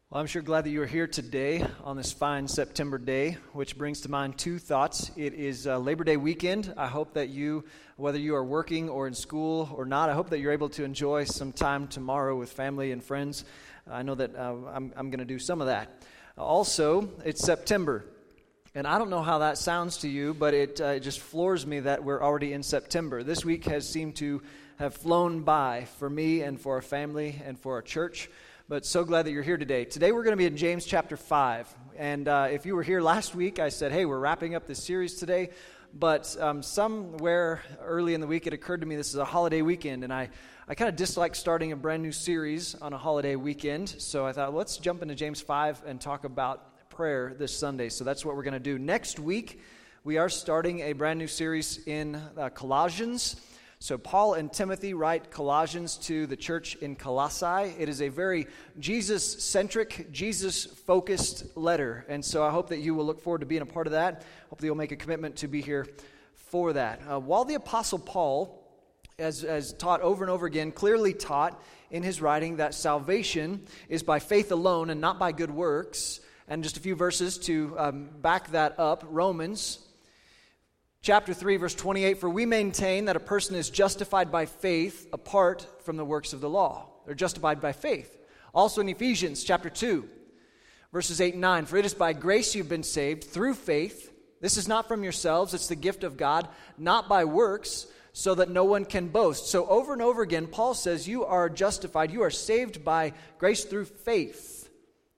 Well, I'm sure glad that you are here today on this fine September day, which brings to mind two thoughts. It is Labor Day weekend. I hope that you, whether you are working or in school or not, I hope that you're able to enjoy some time tomorrow with family and friends. I know that I'm going to do some of that. Also, it's September, and I don't know how that sounds to you, but it just floors me that we're already in September. This week has seemed to have flown by for me and for our family and for our church. But so glad that you're here today. Today we're going to be in James chapter 5. And if you were here last week, I said, hey, we're wrapping up this series today. But somewhere early in the week, it occurred to me this is a holiday weekend. And I kind of dislike starting a brand new series on a holiday weekend. So I thought, let's jump into James 5 and talk about prayer this Sunday. So that's what we're going to do. Next week, we are starting a brand new series in Colossians. So Paul and Timothy write Colossians to the church in Colossae. It is a very Jesus-centric, Jesus-focused letter. And so I hope that you will look forward to being a part of that. Hope that you'll make a commitment to be here for that. While the Apostle Paul, as taught over and over again, clearly taught in his writing that salvation is by faith alone and not by good works, and just a few verses to back that up, Romans Chapter 3, verse 28, for we maintain that a person is justified by faith apart from the works of the law. They're justified by faith. Also in Ephesians chapter 2, verses 8 and 9, for it is by grace you've been saved through faith. This is not from yourselves, it's the gift of God, not by works, so that no one can boast. So over and over again, Paul says you are justified, you are saved by grace through faith.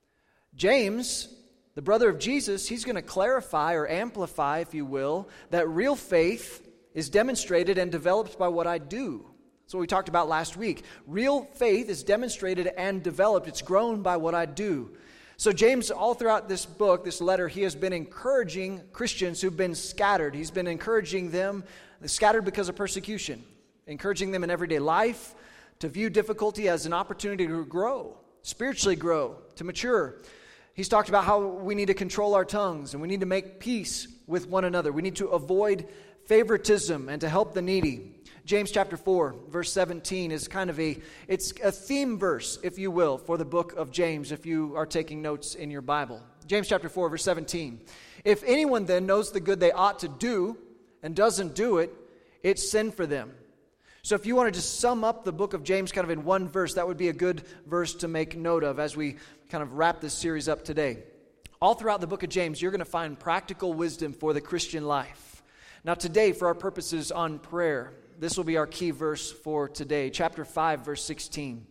James, the brother of Jesus, he's going to clarify or amplify, if you will, that real faith is demonstrated and developed by what I do. That's what we talked about last week. Real faith is demonstrated and developed. It's grown by what I do. So James, all throughout this book, this letter, he has been encouraging Christians who've been scattered. He's been encouraging them, scattered because of persecution, encouraging them in everyday life to view difficulty as an opportunity to grow, spiritually grow, to mature. He's talked about how we need to control our tongues and we need to make peace with one another. We need to avoid favoritism and to help the needy. James chapter 4, verse 17 is it's a theme verse, if you will, for the book of James, if you are taking notes in your Bible. James chapter 4, verse 17. If anyone then knows the good they ought to do and doesn't do it, it's sin for them. So if you wanted to sum up the book of James kind of in one verse, that would be a good verse to make note of as we kind of wrap this series up today. All throughout the book of James, you're going to find practical wisdom for the Christian life. Now today, for our purposes on prayer, this will be our key verse for today. Chapter 5, verse 16.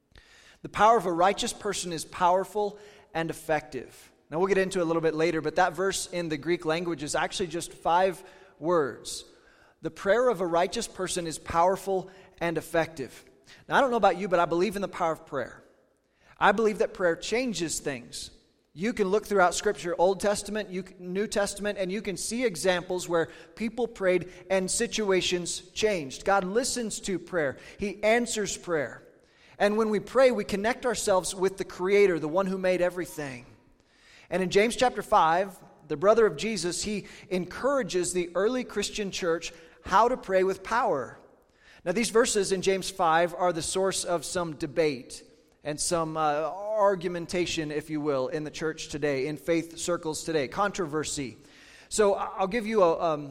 The power of a righteous person is powerful and effective. Now we'll get into it a little bit later, but that verse in the Greek language is actually just 5 words. The prayer of a righteous person is powerful and effective. Now, I don't know about you, but I believe in the power of prayer. I believe that prayer changes things. You can look throughout Scripture, Old Testament, New Testament, and you can see examples where people prayed and situations changed. God listens to prayer. He answers prayer. And when we pray, we connect ourselves with the Creator, the one who made everything. And in James chapter 5, the brother of Jesus, he encourages the early Christian church how to pray with power. Now, these verses in James 5 are the source of some debate and some argumentation, if you will, in the church today, in faith circles today, controversy. So I'll give you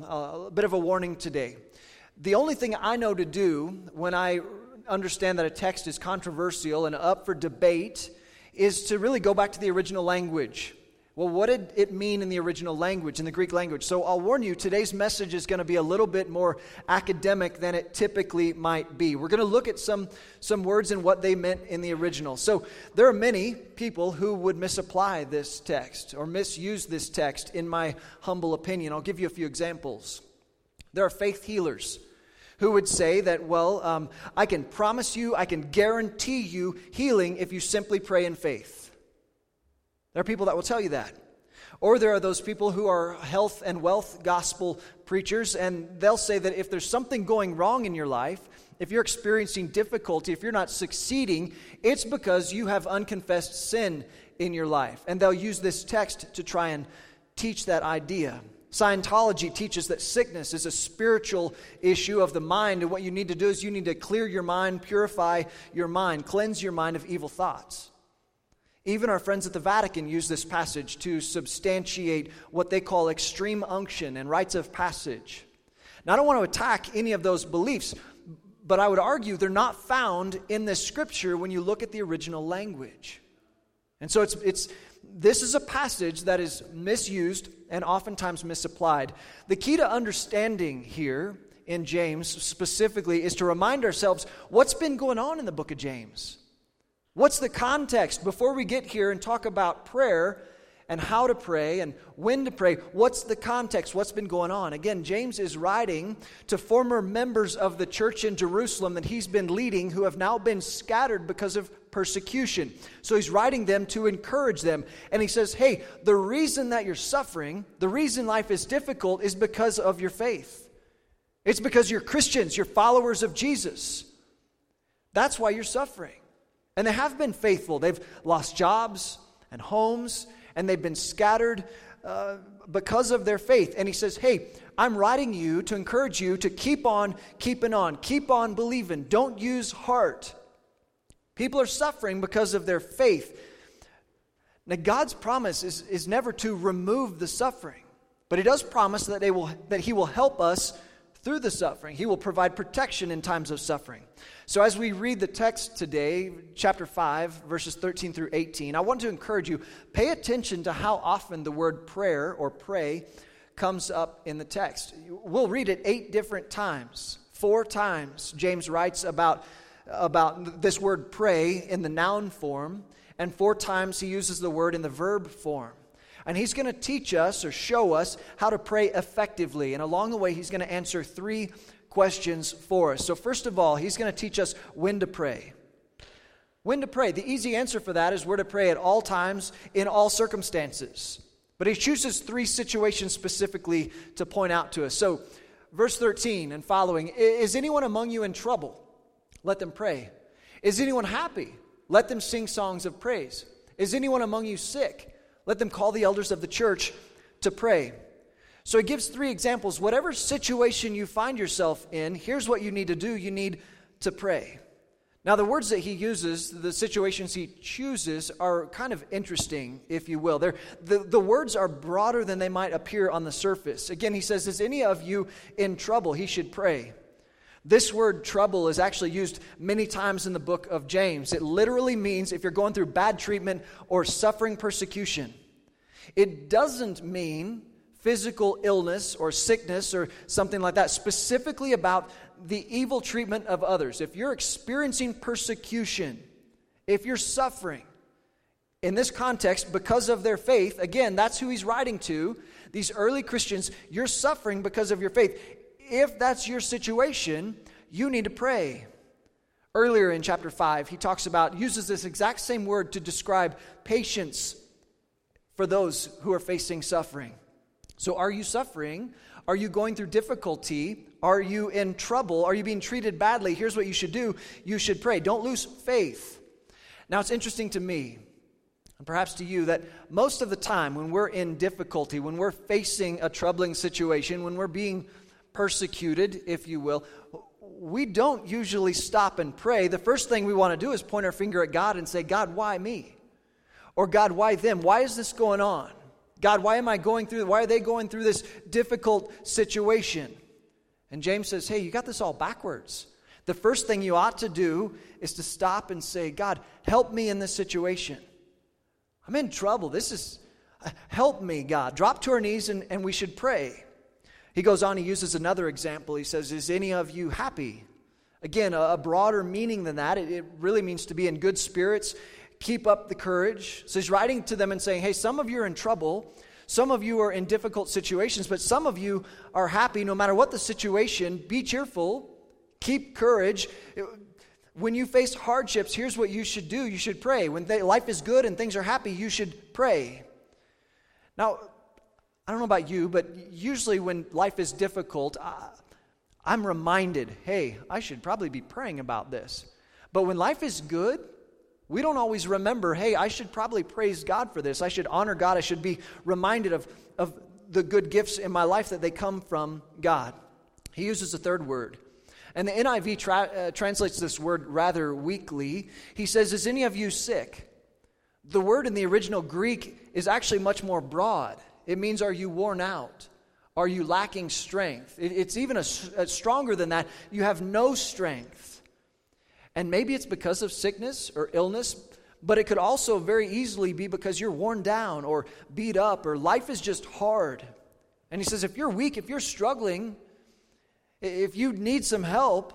a bit of a warning today. The only thing I know to do when I understand that a text is controversial and up for debate is to really go back to the original language. Well, what did it mean in the original language, in the Greek language? So I'll warn you, today's message is going to be a little bit more academic than it typically might be. We're going to look at some words and what they meant in the original. So there are many people who would misapply this text or misuse this text, in my humble opinion. I'll give you a few examples. There are faith healers who would say that, I can promise you, I can guarantee you healing if you simply pray in faith. There are people that will tell you that. Or there are those people who are health and wealth gospel preachers, and they'll say that if there's something going wrong in your life, if you're experiencing difficulty, if you're not succeeding, it's because you have unconfessed sin in your life. And they'll use this text to try and teach that idea. Scientology teaches that sickness is a spiritual issue of the mind, and what you need to do is you need to clear your mind, purify your mind, cleanse your mind of evil thoughts. Even our friends at the Vatican use this passage to substantiate what they call extreme unction and rites of passage. Now, I don't want to attack any of those beliefs, but I would argue they're not found in this scripture when you look at the original language. And so this is a passage that is misused and oftentimes misapplied. The key to understanding here in James specifically is to remind ourselves what's been going on in the book of James. What's the context before we get here and talk about prayer and how to pray and when to pray? What's the context? What's been going on? Again, James is writing to former members of the church in Jerusalem that he's been leading who have now been scattered because of persecution. So he's writing them to encourage them. And he says, hey, the reason that you're suffering, the reason life is difficult is because of your faith. It's because you're Christians, you're followers of Jesus. That's why you're suffering. And they have been faithful. They've lost jobs and homes, and they've been scattered because of their faith. And he says, hey, I'm writing you to encourage you to keep on keeping on. Keep on believing. Don't use heart. People are suffering because of their faith. Now, God's promise is never to remove the suffering. But he does promise that he will help us through the suffering. He will provide protection in times of suffering. So as we read the text today, chapter 5, verses 13 through 18, I want to encourage you, pay attention to how often the word prayer or pray comes up in the text. We'll read it 8 different times. 4 times James writes about this word pray in the noun form, and 4 times he uses the word in the verb form. And he's going to teach us or show us how to pray effectively. And along the way, he's going to answer 3 questions for us. So first of all, he's going to teach us when to pray. When to pray. The easy answer for that is we're to pray at all times, in all circumstances. But he chooses 3 situations specifically to point out to us. So verse 13 and following, is anyone among you in trouble? Let them pray. Is anyone happy? Let them sing songs of praise. Is anyone among you sick? Let them call the elders of the church to pray. So he gives 3 examples. Whatever situation you find yourself in, here's what you need to do. You need to pray. Now, the words that he uses, the situations he chooses, are kind of interesting, if you will. The words are broader than they might appear on the surface. Again, he says, is any of you in trouble? He should pray. This word trouble is actually used many times in the book of James. It literally means if you're going through bad treatment or suffering persecution. It doesn't mean physical illness or sickness or something like that, specifically about the evil treatment of others. If you're experiencing persecution, if you're suffering, in this context, because of their faith, again, that's who he's writing to, these early Christians, you're suffering because of your faith. If that's your situation, you need to pray. Earlier in chapter 5, he uses this exact same word to describe patience for those who are facing suffering. So are you suffering? Are you going through difficulty? Are you in trouble? Are you being treated badly? Here's what you should do. You should pray. Don't lose faith. Now, it's interesting to me, and perhaps to you, that most of the time when we're in difficulty, when we're facing a troubling situation, when we're being persecuted, if you will, we don't usually stop and pray. The first thing we want to do is point our finger at God and say, God, why me? Or God, why them? Why is this going on? God, why are they going through this difficult situation? And James says, hey, you got this all backwards. The first thing you ought to do is to stop and say, God, help me in this situation. I'm in trouble. Help me, God. Drop to our knees and we should pray. He goes on, he uses another example. He says, is any of you happy? Again, a broader meaning than that. It really means to be in good spirits. Keep up the courage. So he's writing to them and saying, hey, some of you are in trouble. Some of you are in difficult situations, but some of you are happy no matter what the situation. Be cheerful. Keep courage. When you face hardships, here's what you should do. You should pray. When life is good and things are happy, you should pray. Now, I don't know about you, but usually when life is difficult, I'm reminded, hey, I should probably be praying about this. But when life is good, we don't always remember, hey, I should probably praise God for this. I should honor God. I should be reminded of the good gifts in my life that they come from God. He uses a third word. And the NIV translates this word rather weakly. He says, is any of you sick? The word in the original Greek is actually much more broad. It means, are you worn out? Are you lacking strength? It's even a stronger than that. You have no strength. And maybe it's because of sickness or illness, but it could also very easily be because you're worn down or beat up or life is just hard. And he says, if you're weak, if you're struggling, if you need some help,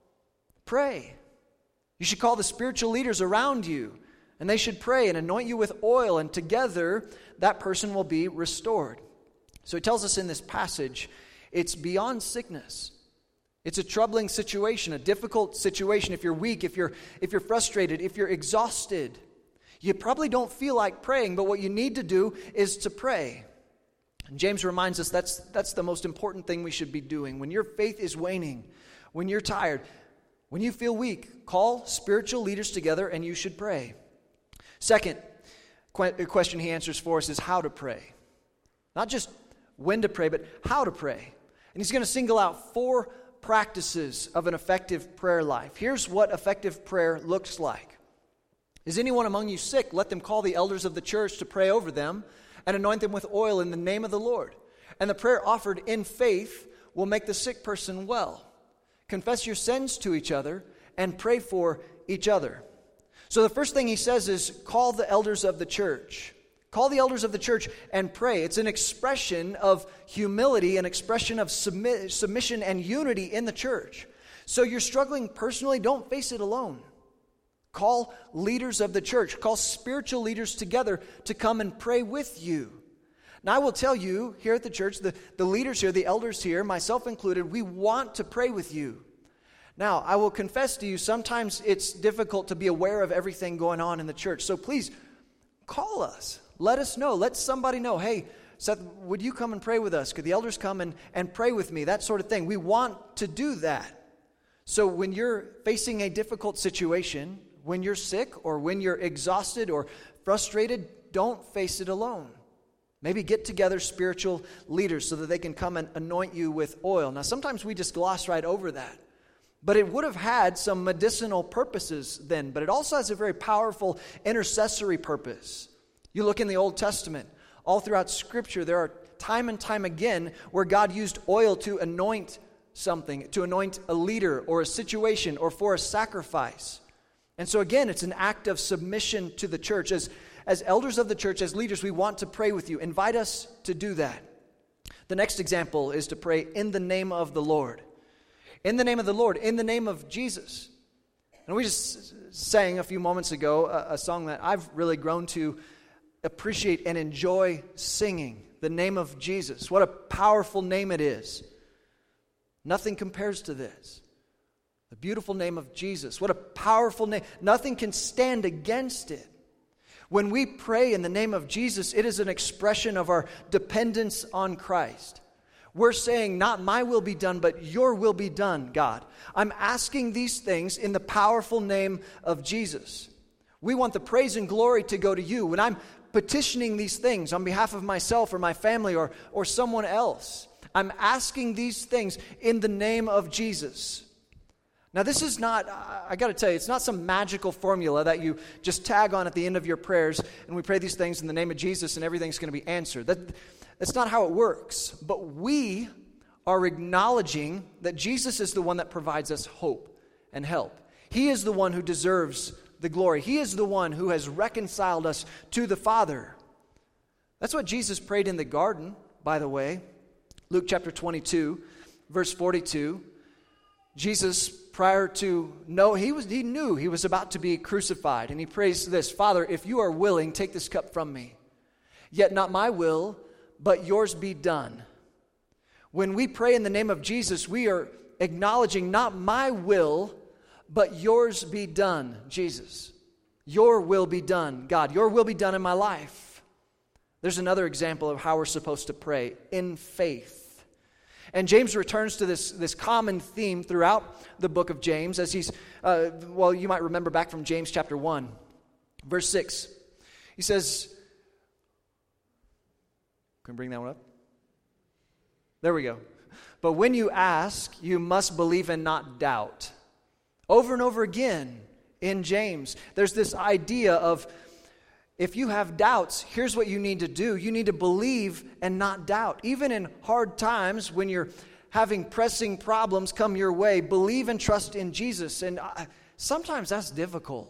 pray. You should call the spiritual leaders around you, and they should pray and anoint you with oil, and together that person will be restored. So he tells us in this passage, it's beyond sickness. It's a troubling situation, a difficult situation. If you're weak, if you're frustrated, if you're exhausted, you probably don't feel like praying, but what you need to do is to pray. And James reminds us that's the most important thing we should be doing. When your faith is waning, when you're tired, when you feel weak, call spiritual leaders together and you should pray. Second question he answers for us is how to pray. Not just when to pray, but how to pray. And he's going to single out 4 practices of an effective prayer life. Here's what effective prayer looks like. Is anyone among you sick? Let them call the elders of the church to pray over them and anoint them with oil in the name of the Lord. And the prayer offered in faith will make the sick person well. Confess your sins to each other and pray for each other. So the first thing he says is call the elders of the church. Call the elders of the church and pray. It's an expression of humility, an expression of submission and unity in the church. So you're struggling personally, don't face it alone. Call leaders of the church. Call spiritual leaders together to come and pray with you. Now I will tell you, here at the church, the leaders here, the elders here, myself included, we want to pray with you. Now, I will confess to you, sometimes it's difficult to be aware of everything going on in the church. So please, call us. Let us know. Let somebody know, hey, Seth, would you come and pray with us? Could the elders come and pray with me? That sort of thing. We want to do that. So when you're facing a difficult situation, when you're sick or when you're exhausted or frustrated, don't face it alone. Maybe get together spiritual leaders so that they can come and anoint you with oil. Now, sometimes we just gloss right over that. But it would have had some medicinal purposes then, but it also has a very powerful intercessory purpose. You look in the Old Testament, all throughout Scripture, there are time and time again where God used oil to anoint something, to anoint a leader or a situation or for a sacrifice. And so again, it's an act of submission to the church. As elders of the church, as leaders, we want to pray with you. Invite us to do that. The next example is to pray in the name of the Lord. In the name of the Lord, in the name of Jesus. And we just sang a few moments ago a song that I've really grown to appreciate and enjoy singing. The name of Jesus. What a powerful name it is. Nothing compares to this. The beautiful name of Jesus. What a powerful name. Nothing can stand against it. When we pray in the name of Jesus, it is an expression of our dependence on Christ. We're saying, not my will be done, but your will be done, God. I'm asking these things in the powerful name of Jesus. We want the praise and glory to go to you. When I'm petitioning these things on behalf of myself or my family or someone else, I'm asking these things in the name of Jesus. Now, this is not, I got to tell you, it's not some magical formula that you just tag on at the end of your prayers and we pray these things in the name of Jesus and everything's going to be answered. That's not how it works. But we are acknowledging that Jesus is the one that provides us hope and help. He is the one who deserves the glory. He is the one who has reconciled us to the Father. That's what Jesus prayed in the garden, by the way. Luke chapter 22, verse 42. Jesus, prior to he knew he was about to be crucified. And he prays this, Father, if you are willing, take this cup from me. Yet not my will, but yours be done. When we pray in the name of Jesus, we are acknowledging not my will, but yours be done, Jesus. Your will be done, God. Your will be done in my life. There's another example of how we're supposed to pray, in faith. And James returns to this common theme throughout the book of James as he's, you might remember back from James chapter 1, verse 6. He says, can we bring that one up? There we go. But when you ask, you must believe and not doubt. Over and over again in James, there's this idea of If you have doubts, here's what you need to do. You need to believe and not doubt. Even in hard times when you're having pressing problems come your way, believe and trust in Jesus. And sometimes that's difficult.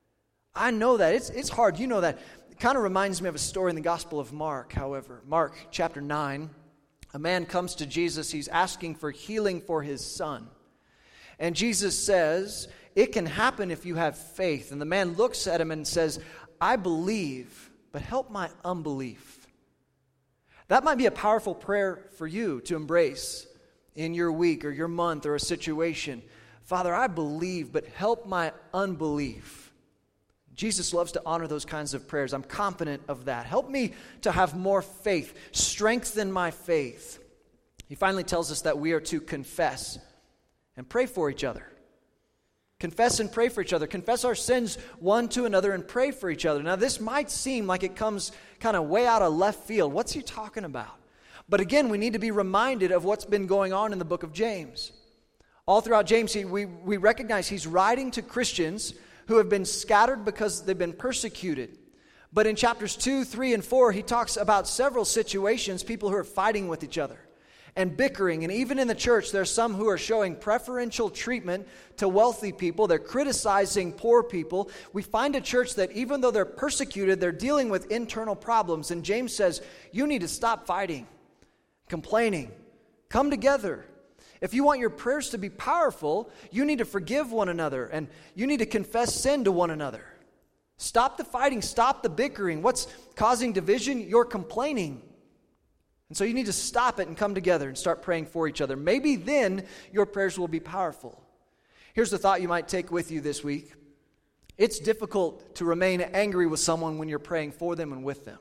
I know that. It's hard. You know that. It kind of reminds me of a story in the Gospel of Mark, however. Mark chapter 9, a man comes to Jesus. He's asking for healing for his son. And Jesus says, it can happen if you have faith. And the man looks at him and says, I believe, but help my unbelief. That might be a powerful prayer for you to embrace in your week or your month or a situation. Father, I believe, but help my unbelief. Jesus loves to honor those kinds of prayers. I'm confident of that. Help me to have more faith. Strengthen my faith. He finally tells us that we are to confess and pray for each other. Confess and pray for each other. Confess our sins one to another and pray for each other. Now, this might seem like it comes kind of way out of left field. What's he talking about? But again, we need to be reminded of what's been going on in the book of James. All throughout James, we recognize he's writing to Christians who have been scattered because they've been persecuted. But in chapters 2, 3, and 4, he talks about several situations, people who are fighting with each other and bickering. And even in the church, there are some who are showing preferential treatment to wealthy people. They're criticizing poor people. We find a church that even though they're persecuted, they're dealing with internal problems. And James says, you need to stop fighting, complaining. Come together. If you want your prayers to be powerful, you need to forgive one another and you need to confess sin to one another. Stop the fighting. Stop the bickering. What's causing division? You're complaining. And so you need to stop it and come together and start praying for each other. Maybe then your prayers will be powerful. Here's the thought you might take with you this week. It's difficult to remain angry with someone when you're praying for them and with them.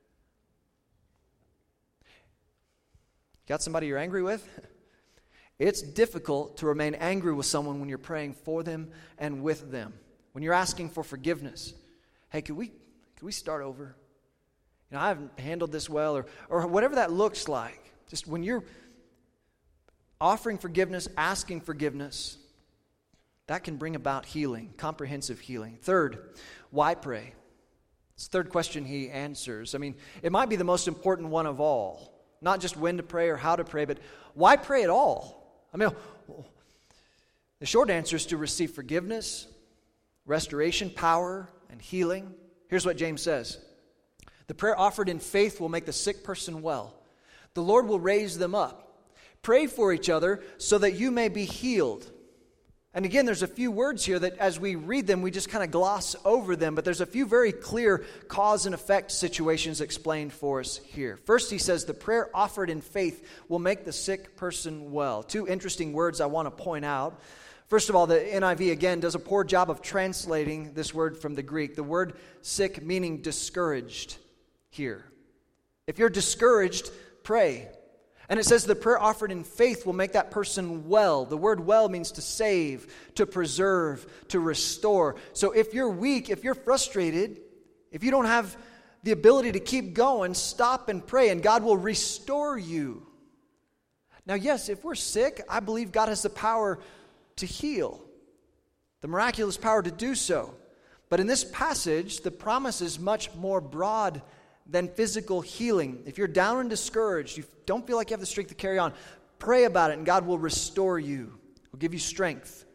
Got somebody you're angry with? It's difficult to remain angry with someone when you're praying for them and with them. When you're asking for forgiveness. Hey, could we start over? I haven't handled this well, or whatever that looks like. Just when you're offering forgiveness, asking forgiveness, that can bring about healing, comprehensive healing. Third, why pray? It's the third question he answers. I mean, it might be the most important one of all. Not just when to pray or how to pray, but why pray at all? I mean, the short answer is to receive forgiveness, restoration, power, and healing. Here's what James says. The prayer offered in faith will make the sick person well. The Lord will raise them up. Pray for each other so that you may be healed. And again, there's a few words here that as we read them, we just kind of gloss over them. But there's a few very clear cause and effect situations explained for us here. First, he says the prayer offered in faith will make the sick person well. Two interesting words I want to point out. First of all, the NIV, again, does a poor job of translating this word from the Greek. The word sick meaning discouraged here. If you're discouraged, pray. And it says the prayer offered in faith will make that person well. The word well means to save, to preserve, to restore. So if you're weak, if you're frustrated, if you don't have the ability to keep going, stop and pray, and God will restore you. Now, yes, if we're sick, I believe God has the power to heal, the miraculous power to do so. But in this passage, the promise is much more broad than physical healing. If you're down and discouraged, you don't feel like you have the strength to carry on, pray about it and God will restore you. He'll give you strength.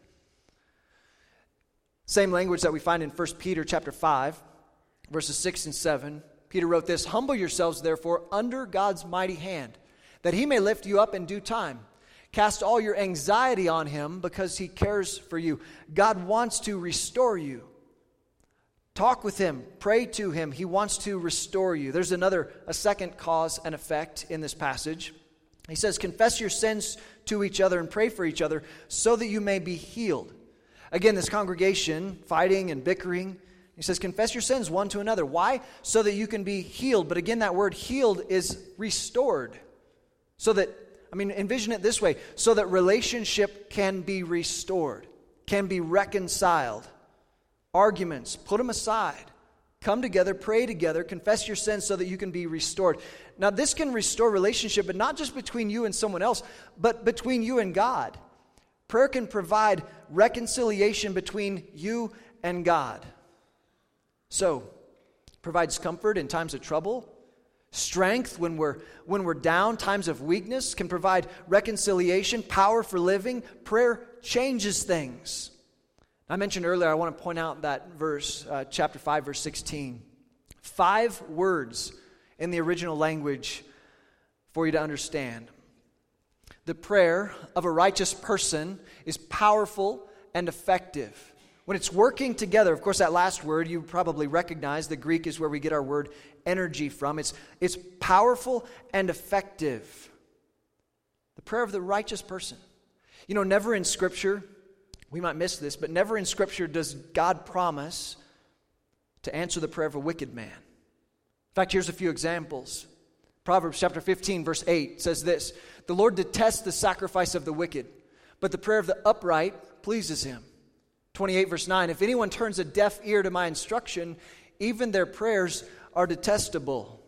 Same language that we find in 1 Peter chapter 5, verses 6 and 7. Peter wrote this, "Humble yourselves, therefore, under God's mighty hand, that he may lift you up in due time. Cast all your anxiety on him because he cares for you." God wants to restore you. Talk with him. Pray to him. He wants to restore you. There's a second cause and effect in this passage. He says, confess your sins to each other and pray for each other so that you may be healed. Again, this congregation, fighting and bickering, he says, confess your sins one to another. Why? So that you can be healed. But again, that word healed is restored. So that, envision it this way, so that relationship can be restored, can be reconciled. Arguments, put them aside. Come together, pray together, confess your sins so that you can be restored. Now, this can restore relationship, but not just between you and someone else, but between you and God. Prayer can provide reconciliation between you and God. So, provides comfort in times of trouble, strength when we're down, times of weakness, can provide reconciliation, power for living. Prayer changes things. I mentioned earlier, I want to point out that verse, chapter 5, verse 16. 5 words in the original language for you to understand. The prayer of a righteous person is powerful and effective. When it's working together, of course, that last word you probably recognize. The Greek is where we get our word energy from. It's powerful and effective. The prayer of the righteous person. You know, never in Scripture, we might miss this, but never in Scripture does God promise to answer the prayer of a wicked man. In fact, here's a few examples. Proverbs chapter 15, verse 8 says this: "The Lord detests the sacrifice of the wicked, but the prayer of the upright pleases him." 28, verse 9, "If anyone turns a deaf ear to my instruction, even their prayers are detestable."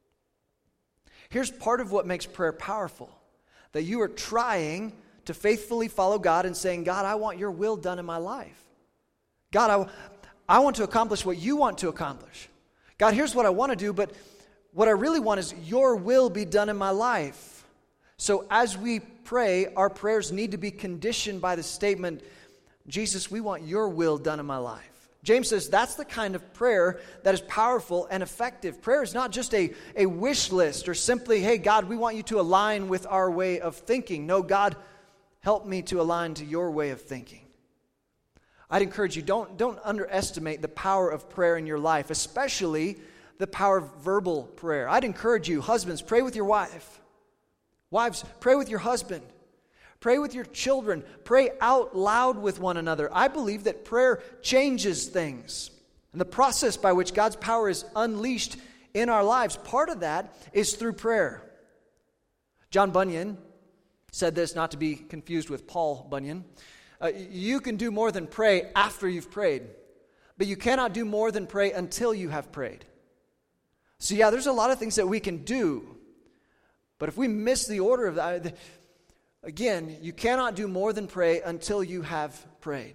Here's part of what makes prayer powerful: that you are trying to faithfully follow God and saying, "God, I want your will done in my life. God, I want to accomplish what you want to accomplish. God, here's what I want to do, but what I really want is your will be done in my life." So as we pray, our prayers need to be conditioned by the statement, "Jesus, we want your will done in my life." James says that's the kind of prayer that is powerful and effective. Prayer is not just a wish list or simply, "Hey, God, we want you to align with our way of thinking." No, God, help me to align to your way of thinking. I'd encourage you, don't underestimate the power of prayer in your life, especially the power of verbal prayer. I'd encourage you, husbands, pray with your wife. Wives, pray with your husband. Pray with your children. Pray out loud with one another. I believe that prayer changes things. And the process by which God's power is unleashed in our lives, part of that is through prayer. John Bunyan said this, not to be confused with Paul Bunyan. You can do more than pray after you've prayed, but you cannot do more than pray until you have prayed. So yeah, there's a lot of things that we can do, but if we miss the order of that, again, you cannot do more than pray until you have prayed.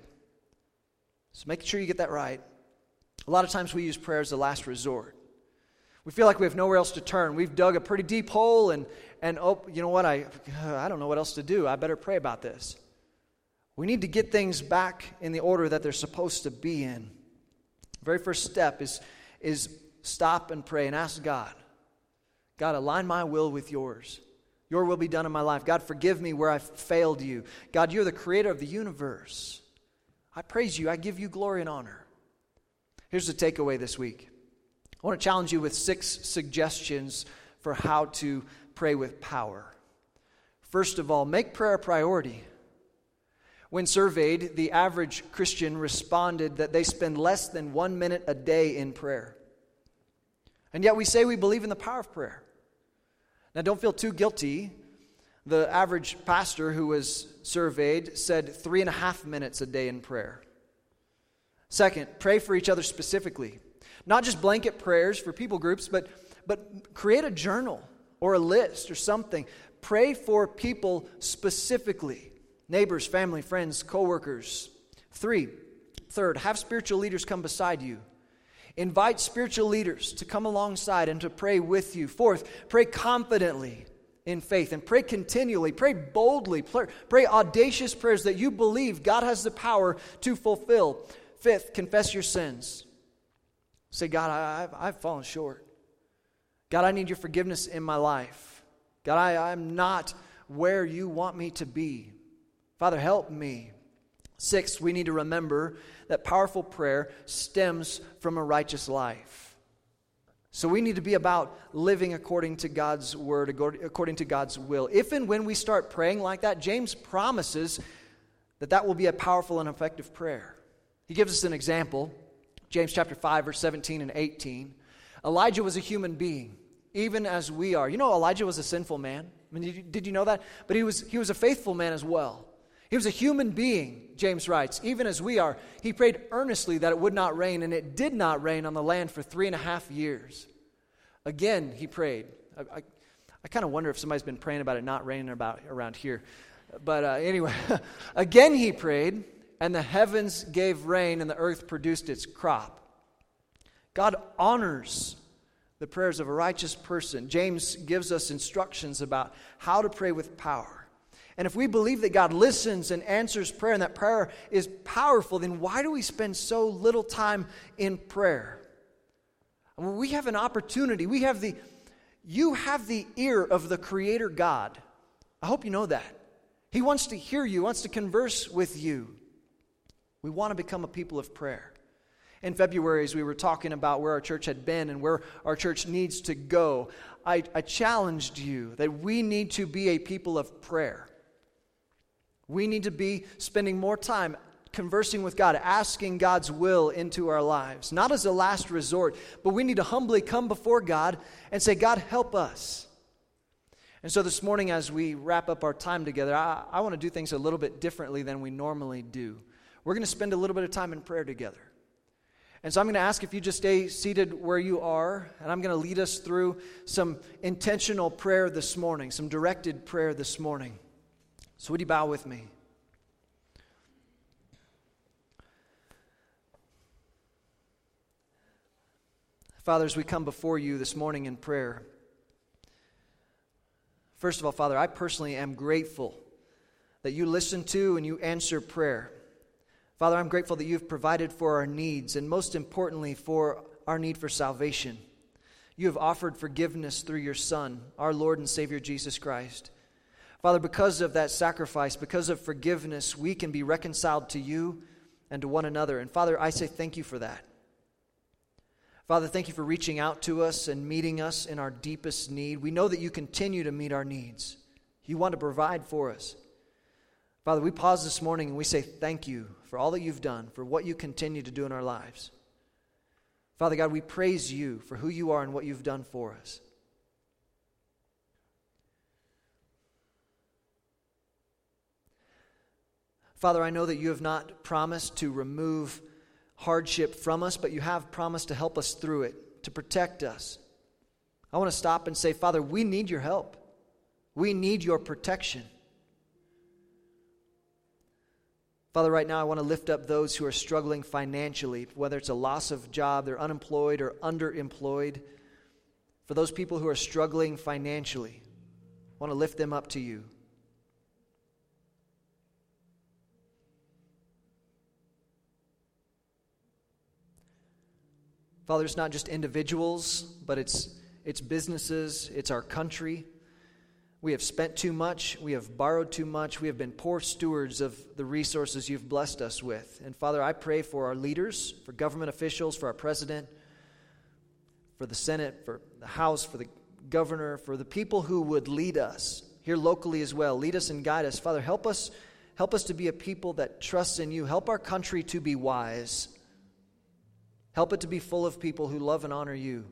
So make sure you get that right. A lot of times we use prayer as a last resort. We feel like we have nowhere else to turn. We've dug a pretty deep hole and oh, you know what, I don't know what else to do. I better pray about this. We need to get things back in the order that they're supposed to be in. The very first step is stop and pray and ask God, "God, align my will with yours. Your will be done in my life. God, forgive me where I've failed you. God, you're the creator of the universe. I praise you. I give you glory and honor." Here's the takeaway this week. I want to challenge you with 6 suggestions for how to pray with power. First of all, make prayer a priority. When surveyed, the average Christian responded that they spend less than 1 minute a day in prayer. And yet we say we believe in the power of prayer. Now don't feel too guilty. The average pastor who was surveyed said 3.5 minutes a day in prayer. Second, pray for each other specifically. Not just blanket prayers for people groups, but create a journal or a list or something. Pray for people specifically. Neighbors, family, friends, co-workers. Third, have spiritual leaders come beside you. Invite spiritual leaders to come alongside and to pray with you. Fourth, pray confidently in faith and pray continually. Pray boldly. Pray audacious prayers that you believe God has the power to fulfill. Fifth, confess your sins. Say, "God, I've fallen short. God, I need your forgiveness in my life. God, I'm not where you want me to be. Father, help me." Sixth, we need to remember that powerful prayer stems from a righteous life. So we need to be about living according to God's word, according to God's will. If and when we start praying like that, James promises that will be a powerful and effective prayer. He gives us an example. James chapter 5, verse 17 and 18. Elijah was a human being, even as we are. You know, Elijah was a sinful man. I mean, did you know that? But he was a faithful man as well. He was a human being, James writes, even as we are. He prayed earnestly that it would not rain, and it did not rain on the land for 3.5 years. Again, he prayed. I kind of wonder if somebody's been praying about it not raining around here. But anyway, again he prayed, and the heavens gave rain, and the earth produced its crop. God honors the prayers of a righteous person. James gives us instructions about how to pray with power. And if we believe that God listens and answers prayer and that prayer is powerful, then why do we spend so little time in prayer? We have an opportunity. You have the ear of the Creator God. I hope you know that. He wants to hear you, wants to converse with you. We want to become a people of prayer. In February, as we were talking about where our church had been and where our church needs to go, I challenged you that we need to be a people of prayer. We need to be spending more time conversing with God, asking God's will into our lives. Not as a last resort, but we need to humbly come before God and say, God, help us. And so this morning as we wrap up our time together, I want to do things a little bit differently than we normally do. We're going to spend a little bit of time in prayer together. And so I'm going to ask if you just stay seated where you are, and I'm going to lead us through some intentional prayer this morning, some directed prayer this morning. So would you bow with me? Father, as we come before you this morning in prayer, first of all, Father, I personally am grateful that you listen to and you answer prayer. Father, I'm grateful that you've provided for our needs, and most importantly, for our need for salvation. You have offered forgiveness through your Son, our Lord and Savior Jesus Christ. Father, because of that sacrifice, because of forgiveness, we can be reconciled to you and to one another. And Father, I say thank you for that. Father, thank you for reaching out to us and meeting us in our deepest need. We know that you continue to meet our needs. You want to provide for us. Father, we pause this morning and we say thank you for all that you've done, for what you continue to do in our lives. Father God, we praise you for who you are and what you've done for us. Father, I know that you have not promised to remove hardship from us, but you have promised to help us through it, to protect us. I want to stop and say, Father, we need your help. We need your protection. Father, right now I want to lift up those who are struggling financially, whether it's a loss of job, they're unemployed or underemployed. For those people who are struggling financially, I want to lift them up to you. Father, it's not just individuals, but it's businesses, it's our country. We have spent too much, we have borrowed too much, we have been poor stewards of the resources you've blessed us with. And Father, I pray for our leaders, for government officials, for our president, for the Senate, for the House, for the governor, for the people who would lead us here locally as well. Lead us and guide us. Father, help us to be a people that trusts in you. Help our country to be wise. Help it to be full of people who love and honor you.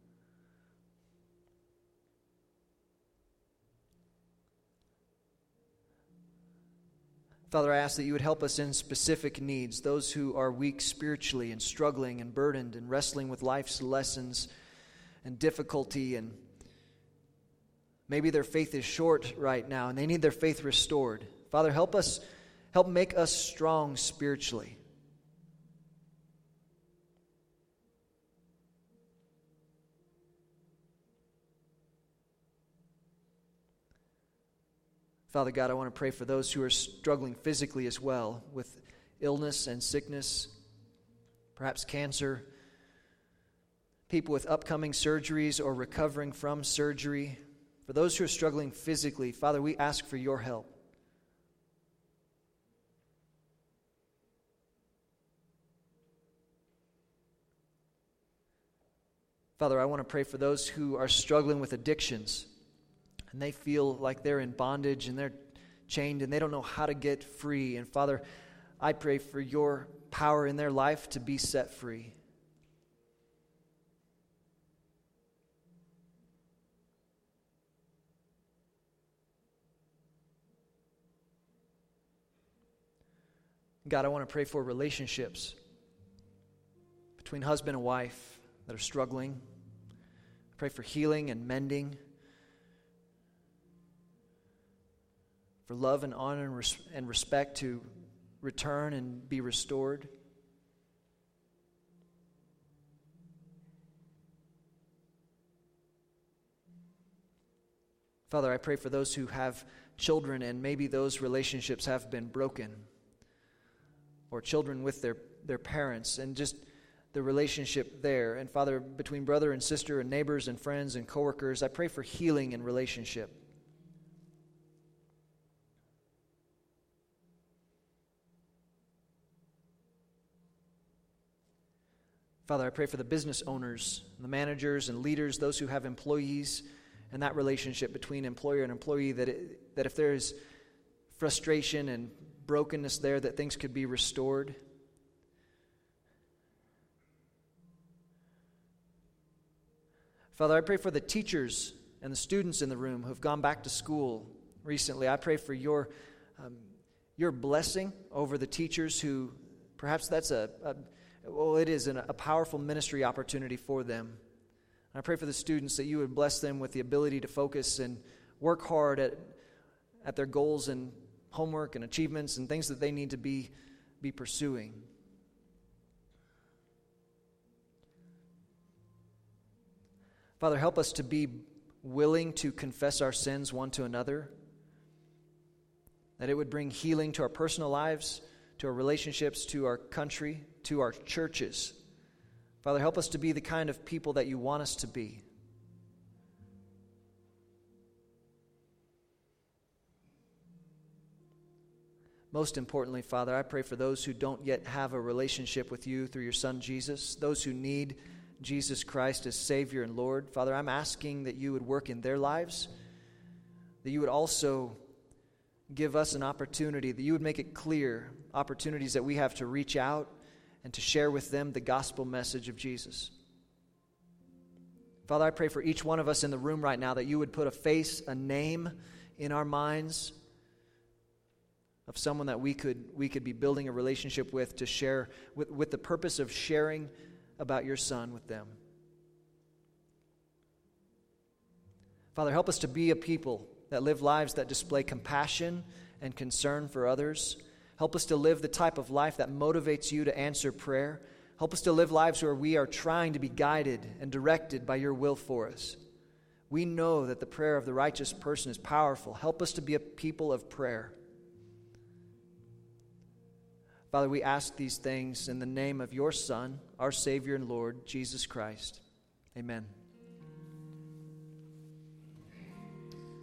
Father, I ask that you would help us in specific needs, those who are weak spiritually and struggling and burdened and wrestling with life's lessons and difficulty, and maybe their faith is short right now and they need their faith restored. Father, help make us strong spiritually. Father God, I want to pray for those who are struggling physically as well with illness and sickness, perhaps cancer, people with upcoming surgeries or recovering from surgery. For those who are struggling physically, Father, we ask for your help. Father, I want to pray for those who are struggling with addictions, and they feel like they're in bondage and they're chained and they don't know how to get free. And Father, I pray for your power in their life to be set free. God, I want to pray for relationships between husband and wife that are struggling. I pray for healing and mending. For love and honor and respect to return and be restored. Father, I pray for those who have children and maybe those relationships have been broken, or children with their parents and just the relationship there. And Father, between brother and sister and neighbors and friends and coworkers, I pray for healing in relationship. Father, I pray for the business owners, the managers and leaders, those who have employees, and that relationship between employer and employee, that if there is frustration and brokenness there, that things could be restored. Father, I pray for the teachers and the students in the room who have gone back to school recently. I pray for your blessing over the teachers who, perhaps that's it is a powerful ministry opportunity for them. I pray for the students that you would bless them with the ability to focus and work hard at their goals and homework and achievements and things that they need to be pursuing. Father, help us to be willing to confess our sins one to another, that it would bring healing to our personal lives, to our relationships, to our country, to our churches. Father, help us to be the kind of people that you want us to be. Most importantly, Father, I pray for those who don't yet have a relationship with you through your Son Jesus, those who need Jesus Christ as Savior and Lord. Father, I'm asking that you would work in their lives, that you would also give us an opportunity, that you would make it clear, opportunities that we have to reach out and to share with them the gospel message of Jesus. Father, I pray for each one of us in the room right now that you would put a face, a name in our minds of someone that we could be building a relationship with, to share with the purpose of sharing about your Son with them. Father, help us to be a people that live lives that display compassion and concern for others. Help us to live the type of life that motivates you to answer prayer. Help us to live lives where we are trying to be guided and directed by your will for us. We know that the prayer of the righteous person is powerful. Help us to be a people of prayer. Father, we ask these things in the name of your Son, our Savior and Lord, Jesus Christ. Amen.